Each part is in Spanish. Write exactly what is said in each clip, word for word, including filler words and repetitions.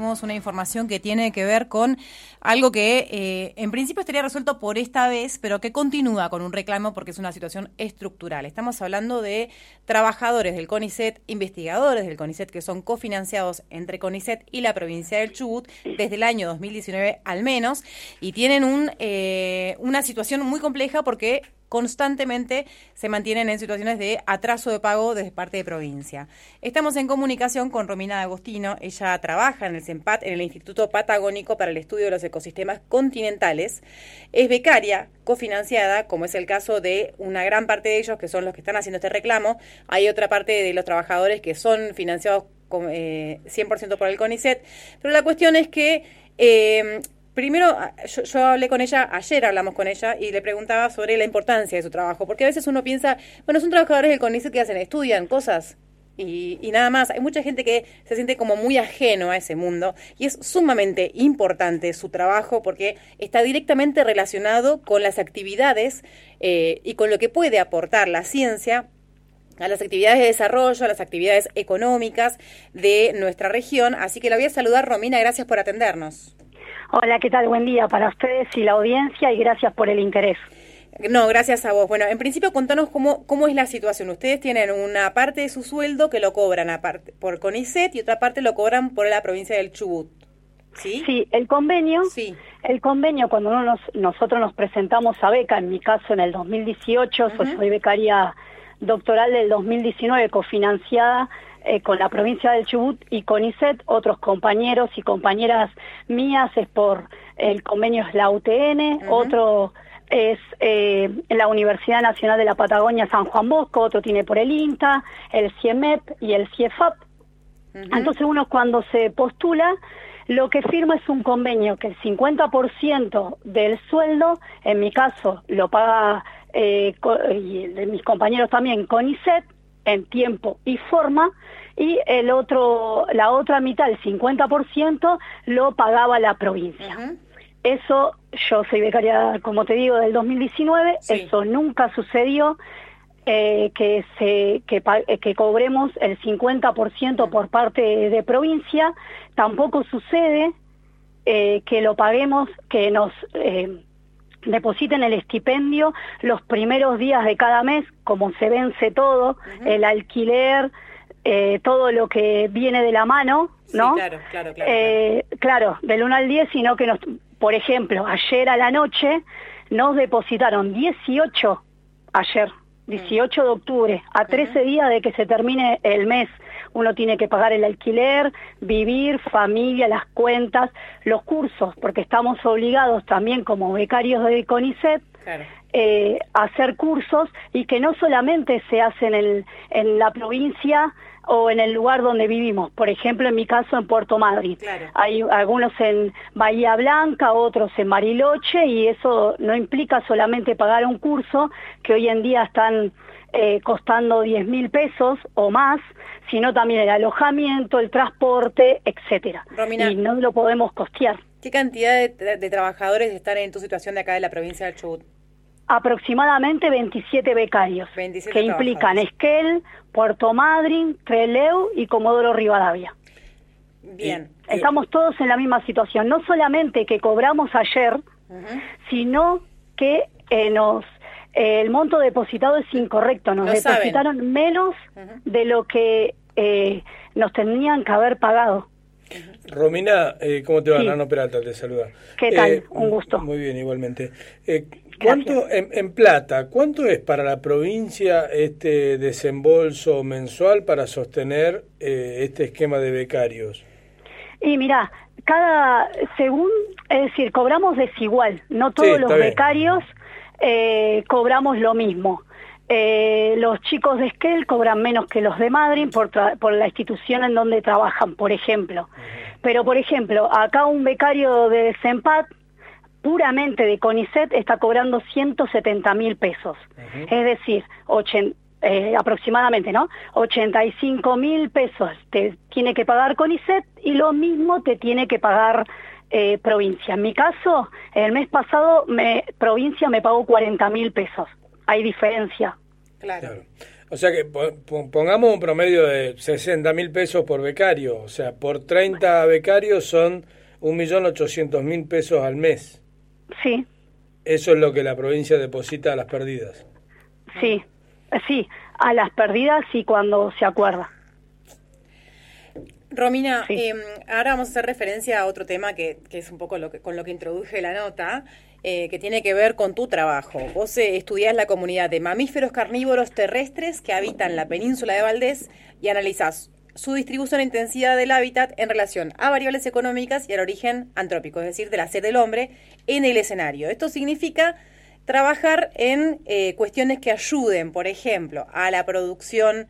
tenemos una información que tiene que ver con algo que eh, en principio estaría resuelto por esta vez, pero que continúa con un reclamo porque es una situación estructural. Estamos hablando de trabajadores del CONICET, investigadores del CONICET que son cofinanciados entre CONICET y la provincia del Chubut desde el año dos mil diecinueve al menos, y tienen un, eh, una situación muy compleja porque constantemente se mantienen en situaciones de atraso de pago desde parte de provincia. Estamos en comunicación con Romina Agostino. Ella trabaja en el CENPAT, en el Instituto Patagónico para el Estudio de los Ecosistemas Continentales. Es becaria, cofinanciada, como es el caso de una gran parte de ellos, que son los que están haciendo este reclamo. Hay otra parte de los trabajadores que son financiados con, eh, cien por ciento por el CONICET. Pero la cuestión es que... Eh, Primero, yo, yo hablé con ella, ayer hablamos con ella y le preguntaba sobre la importancia de su trabajo, porque a veces uno piensa, bueno, son trabajadores del CONICET que hacen, estudian cosas y, y nada más. Hay mucha gente que se siente como muy ajeno a ese mundo y es sumamente importante su trabajo porque está directamente relacionado con las actividades eh, y con lo que puede aportar la ciencia a las actividades de desarrollo, a las actividades económicas de nuestra región. Así que la voy a saludar, Romina, gracias por atendernos. Hola, ¿qué tal? Buen día para ustedes y la audiencia y gracias por el interés. No, gracias a vos. Bueno, en principio contanos cómo, cómo es la situación. Ustedes tienen una parte de su sueldo que lo cobran aparte por CONICET y otra parte lo cobran por la provincia del Chubut. ¿Sí? Sí, el convenio, sí. el convenio cuando uno nos, nosotros nos presentamos a beca, en mi caso en el dos mil dieciocho, uh-huh. soy, soy becaria doctoral del dos mil diecinueve, cofinanciada Eh, con la provincia del Chubut y CONICET, otros compañeros y compañeras mías es por el convenio es la U T N, uh-huh. otro es eh, la Universidad Nacional de la Patagonia San Juan Bosco, otro tiene por el INTA, el CIEMEP y el CIEFAP. Uh-huh. Entonces uno cuando se postula, lo que firma es un convenio que el cincuenta por ciento del sueldo, en mi caso lo paga, eh, y de mis compañeros también, CONICET, en tiempo y forma, y el otro, la otra mitad, el cincuenta por ciento, lo pagaba la provincia. Uh-huh. Eso, yo soy becaria, como te digo, del dos mil diecinueve, sí. Eso nunca sucedió, eh, que se que, que cobremos el cincuenta por ciento uh-huh. por parte de, de provincia, tampoco sucede eh, que lo paguemos, que nos... Eh, depositen el estipendio los primeros días de cada mes, como se vence todo, uh-huh. el alquiler, eh, todo lo que viene de la mano, ¿no? Sí, claro, claro, claro. Eh, claro, del uno al diez, sino que, nos, por ejemplo, ayer a la noche nos depositaron dieciocho, ayer, dieciocho de octubre, a trece uh-huh. días de que se termine el mes. Uno tiene que pagar el alquiler, vivir, familia, las cuentas, los cursos, porque estamos obligados también como becarios de CONICET claro. eh, a hacer cursos y que no solamente se hacen en, en la provincia o en el lugar donde vivimos. Por ejemplo, en mi caso en Puerto Madryn. Claro. Hay algunos en Bahía Blanca, otros en Bariloche, y eso no implica solamente pagar un curso, que hoy en día están eh, costando diez mil pesos o más, sino también el alojamiento, el transporte, etcétera. Romina, y no lo podemos costear. ¿Qué cantidad de, de trabajadores están en tu situación de acá de la provincia del Chubut? Aproximadamente veintisiete becarios, veintisiete que implican Esquel, Puerto Madryn, Trelew y Comodoro Rivadavia. Bien. Y estamos todos en la misma situación, no solamente que cobramos ayer, uh-huh. sino que eh, nos eh, el monto depositado es incorrecto, nos Lo depositaron saben. menos uh-huh. de lo que eh, nos tenían que haber pagado. Romina, eh, ¿cómo te va? Sí. Nano Peralta te saluda. ¿Qué tal? Eh, Un gusto. Muy bien, igualmente. Eh, ¿Cuánto en, en plata, cuánto es para la provincia este desembolso mensual para sostener eh, este esquema de becarios? Y mira, cada, según, es decir, cobramos desigual, no todos sí, los bien. becarios eh, cobramos lo mismo. Eh, los chicos de Esquel cobran menos que los de Madryn por, tra- por la institución en donde trabajan, por ejemplo. Uh-huh. Pero, por ejemplo, acá un becario de CENPAT, puramente de CONICET, está cobrando ciento setenta mil pesos. Uh-huh. Es decir, ochen, eh, aproximadamente, ¿no? ochenta y cinco mil pesos te tiene que pagar CONICET y lo mismo te tiene que pagar eh, provincia. En mi caso, el mes pasado, me, provincia me pagó cuarenta mil pesos. Hay diferencia. Claro. claro. O sea que pongamos un promedio de sesenta mil pesos por becario, o sea, por treinta becarios son un millón ochocientos mil pesos al mes. Sí. Eso es lo que la provincia deposita a las perdidas. Sí, sí, a las perdidas y cuando se acuerda. Romina, Sí. eh, ahora vamos a hacer referencia a otro tema que, que es un poco lo que, con lo que introduje la nota, eh, que tiene que ver con tu trabajo. Vos eh, estudiás la comunidad de mamíferos carnívoros terrestres que habitan la península de Valdés y analizás su distribución e intensidad del hábitat en relación a variables económicas y al origen antrópico, es decir, del hacer del hombre en el escenario. Esto significa trabajar en eh, cuestiones que ayuden, por ejemplo, a la producción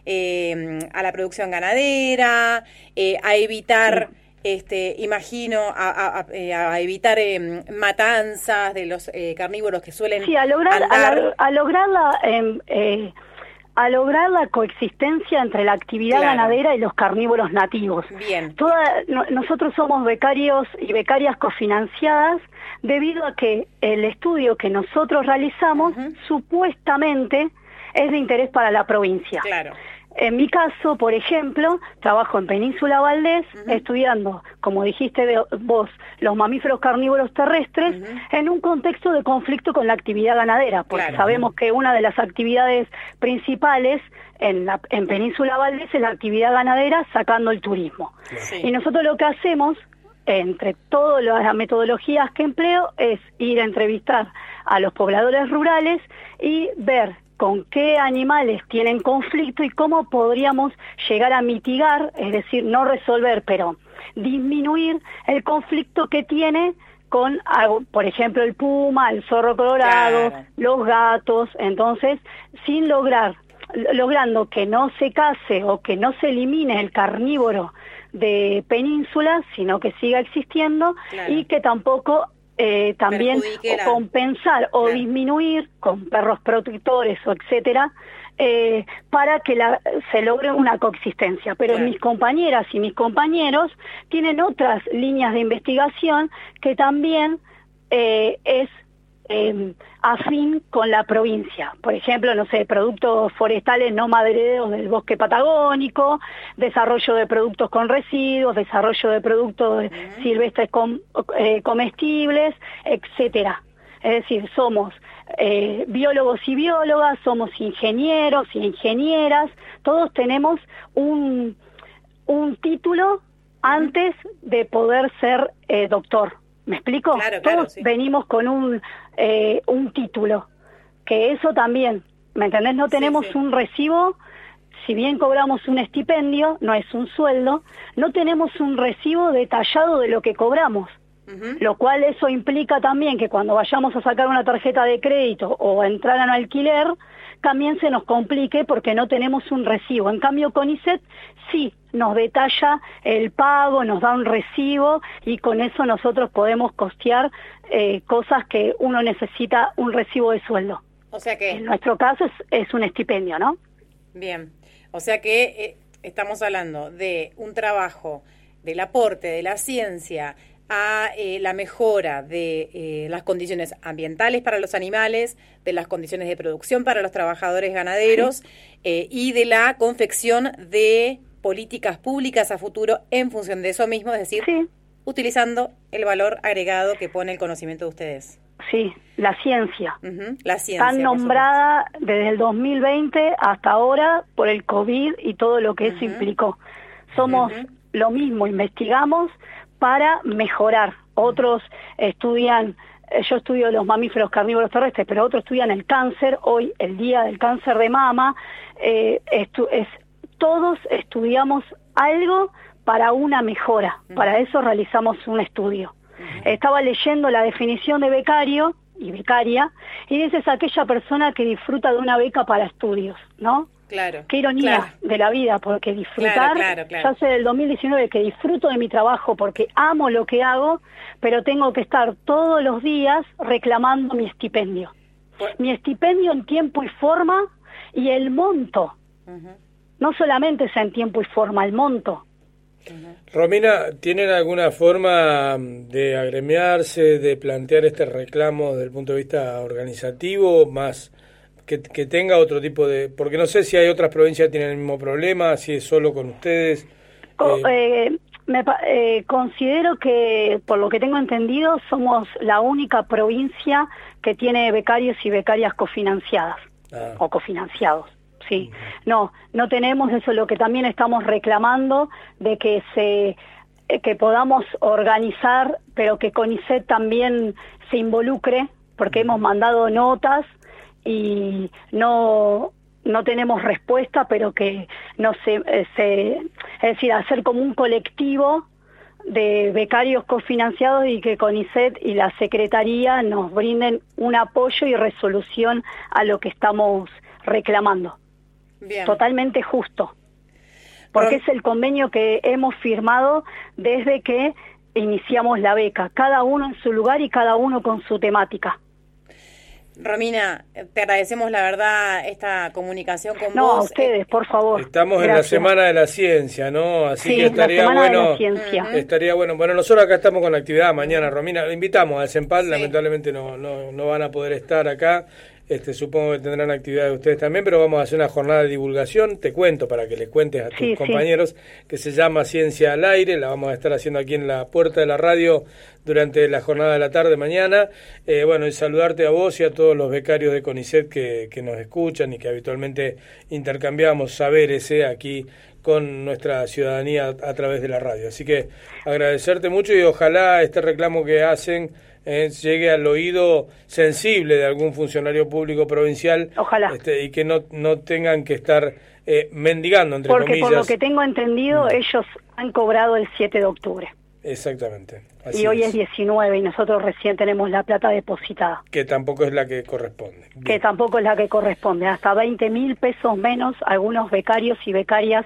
Eh, a la producción ganadera, eh, a evitar, sí. este, imagino, a, a, a, a evitar eh, matanzas de los eh, carnívoros que suelen sí, a lograr, andar... a, la, a lograr la, eh, eh, a lograr la coexistencia entre la actividad claro. ganadera y los carnívoros nativos. Bien. Toda, no, nosotros somos becarios y becarias cofinanciadas debido a que el estudio que nosotros realizamos uh-huh. supuestamente es de interés para la provincia. Claro. En mi caso, por ejemplo, trabajo en Península Valdés, uh-huh. estudiando, como dijiste vos, los mamíferos carnívoros terrestres, uh-huh. en un contexto de conflicto con la actividad ganadera, porque claro. sabemos que una de las actividades principales en, la, en Península Valdés es la actividad ganadera sacando el turismo. Sí. Y nosotros lo que hacemos, entre todas las metodologías que empleo, es ir a entrevistar a los pobladores rurales y ver con qué animales tienen conflicto y cómo podríamos llegar a mitigar, es decir, no resolver, pero disminuir el conflicto que tiene con, por ejemplo, el puma, el zorro colorado, claro. los gatos. Entonces, sin lograr, logrando que no se case o que no se elimine el carnívoro de península, sino que siga existiendo claro. y que tampoco Eh, también o compensar o claro. disminuir con perros protectores o etcétera eh, para que la, se logre una coexistencia. Pero claro. mis compañeras y mis compañeros tienen otras líneas de investigación que también eh, es eh, afín con la provincia. Por ejemplo, no sé, productos forestales no madereros del bosque patagónico, desarrollo de productos con residuos, desarrollo de productos uh-huh. silvestres com, eh, comestibles, etcétera. Es decir, somos eh, biólogos y biólogas, somos ingenieros y ingenieras, todos tenemos un, un título antes de poder ser eh, doctor. ¿Me explico? Claro, Todos claro, sí. venimos con un eh, un título, que eso también, ¿me entendés? No tenemos sí, sí. un recibo, si bien cobramos un estipendio, no es un sueldo, no tenemos un recibo detallado de lo que cobramos, uh-huh. lo cual eso implica también que cuando vayamos a sacar una tarjeta de crédito o a entrar a un alquiler, también se nos complique porque no tenemos un recibo. En cambio, CONICET sí nos detalla el pago, nos da un recibo y con eso nosotros podemos costear eh, cosas que uno necesita un recibo de sueldo. O sea que... En nuestro caso es, es un estipendio, ¿no? Bien. O sea que eh, estamos hablando de un trabajo del aporte de la ciencia a eh, la mejora de eh, las condiciones ambientales para los animales, de las condiciones de producción para los trabajadores ganaderos sí. eh, y de la confección de políticas públicas a futuro en función de eso mismo, es decir, sí. utilizando el valor agregado que pone el conocimiento de ustedes. Sí, la ciencia. Uh-huh, la ciencia. Tan nombrada desde el dos mil veinte hasta ahora por el COVID y todo lo que uh-huh. eso implicó. Somos uh-huh. lo mismo, investigamos para mejorar. Otros estudian, yo estudio los mamíferos carnívoros terrestres, pero otros estudian el cáncer. Hoy, el día del cáncer de mama, eh, estu- es, todos estudiamos algo para una mejora. Uh-huh. Para eso realizamos un estudio. Uh-huh. Estaba leyendo la definición de becario y becaria, y dice es aquella persona que disfruta de una beca para estudios, ¿no? Claro. Qué ironía claro. de la vida, porque disfrutar, claro, claro, claro. ya sé del dos mil diecinueve que disfruto de mi trabajo porque amo lo que hago, pero tengo que estar todos los días reclamando mi estipendio. Pues, mi estipendio en tiempo y forma y el monto. Uh-huh. No solamente es en tiempo y forma, el monto. Uh-huh. Romina, ¿tienen alguna forma de agremiarse, de plantear este reclamo desde el punto de vista organizativo, más que, que tenga otro tipo de... Porque no sé si hay otras provincias que tienen el mismo problema, si es solo con ustedes. Co- Eh, eh, me, pa- eh, considero que, por lo que tengo entendido, somos la única provincia que tiene becarios y becarias cofinanciadas ah. o cofinanciados. Sí, no, no tenemos eso, lo que también estamos reclamando, de que se eh, que podamos organizar, pero que CONICET también se involucre, porque hemos mandado notas y no no tenemos respuesta, pero que no se, eh, se es decir, hacer como un colectivo de becarios cofinanciados y que CONICET y la Secretaría nos brinden un apoyo y resolución a lo que estamos reclamando. Bien. Totalmente justo, porque Pero... es el convenio que hemos firmado desde que iniciamos la beca, cada uno en su lugar y cada uno con su temática. Romina, te agradecemos la verdad esta comunicación con no, vos. No, a ustedes, por favor. Estamos Gracias. en la Semana de la Ciencia, ¿no? Así sí, que estaría la semana bueno. De la ciencia. Uh-huh. Estaría bueno. Bueno, nosotros acá estamos con la actividad mañana, Romina. Le invitamos al CEMPAL, sí. Lamentablemente no, no, no van a poder estar acá. Este, supongo que tendrán actividades ustedes también, pero vamos a hacer una jornada de divulgación. Te cuento para que les cuentes a tus sí, compañeros, sí. Que se llama Ciencia al Aire. La vamos a estar haciendo aquí en la puerta de la radio durante la jornada de la tarde mañana. Eh, bueno, y saludarte a vos y a todos los becarios de CONICET que, que nos escuchan y que habitualmente intercambiamos saberes eh, aquí con nuestra ciudadanía a, a través de la radio. Así que agradecerte mucho y ojalá este reclamo que hacen Eh, llegue al oído sensible de algún funcionario público provincial. Ojalá. Este, y que no, no tengan que estar eh, mendigando, entre Porque comillas. por lo que tengo entendido, mm. ellos han cobrado el siete de octubre. Exactamente. Así y hoy es. es diecinueve y nosotros recién tenemos la plata depositada. Que tampoco es la que corresponde. Bien. Que tampoco es la que corresponde. Hasta veinte mil pesos menos algunos becarios y becarias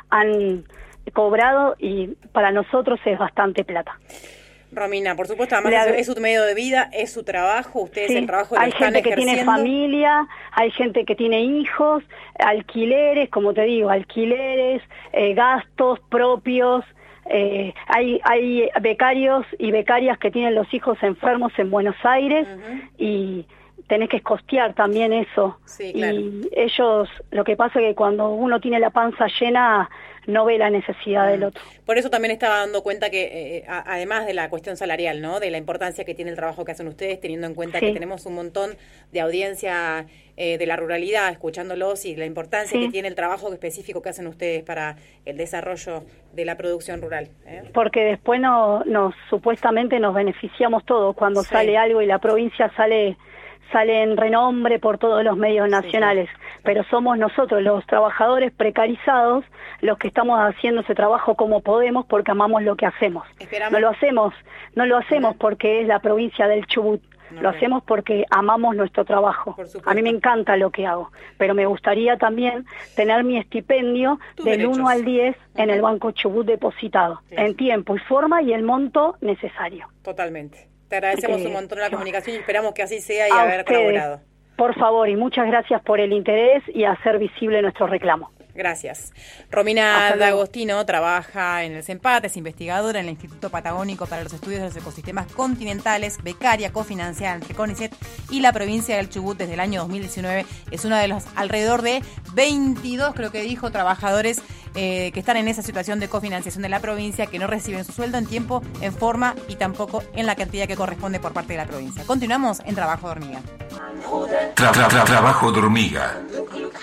han cobrado y para nosotros es bastante plata. Romina, por supuesto, además es, es su medio de vida, es su trabajo, ustedes sí, el trabajo lo hay están gente que ejerciendo. Tiene familia, hay gente que tiene hijos, alquileres, como te digo, alquileres, eh, gastos propios, eh, hay hay becarios y becarias que tienen los hijos enfermos en Buenos Aires uh-huh. y tenés que costear también eso. Sí, claro. Y ellos, lo que pasa es que cuando uno tiene la panza llena, no ve la necesidad mm. del otro. Por eso también estaba dando cuenta que, eh, a, además de la cuestión salarial, ¿no? De la importancia que tiene el trabajo que hacen ustedes, teniendo en cuenta sí. que tenemos un montón de audiencia eh, de la ruralidad, escuchándolos, y la importancia sí. que tiene el trabajo específico que hacen ustedes para el desarrollo de la producción rural. ¿eh? Porque después no, nos supuestamente nos beneficiamos todos cuando sí. sale algo y la provincia sale... sale en renombre por todos los medios nacionales, sí, sí. pero somos nosotros, los trabajadores precarizados, los que estamos haciendo ese trabajo como podemos porque amamos lo que hacemos. Esperamos. No lo hacemos, no lo hacemos uh-huh. porque es la provincia del Chubut, no, lo hacemos porque amamos nuestro trabajo. A mí me encanta lo que hago, pero me gustaría también tener mi estipendio Tus del derechos. uno al diez uh-huh. en el Banco Chubut depositado, sí. en tiempo y forma y el monto necesario. Totalmente. Te agradecemos okay. un montón la comunicación y esperamos que así sea y a haber ustedes, colaborado. Por favor, y muchas gracias por el interés y hacer visible nuestro reclamo. Gracias. Romina D'Agostino trabaja en el CEMPAT, es investigadora en el Instituto Patagónico para los Estudios de los Ecosistemas Continentales, becaria cofinanciada entre CONICET y la provincia del Chubut desde el año dos mil diecinueve. Es una de los alrededor de veintidós, creo que dijo, trabajadores eh, que están en esa situación de cofinanciación de la provincia, que no reciben su sueldo en tiempo, en forma y tampoco en la cantidad que corresponde por parte de la provincia. Continuamos en Trabajo de Hormiga. Tra, tra, tra, trabajo de hormiga.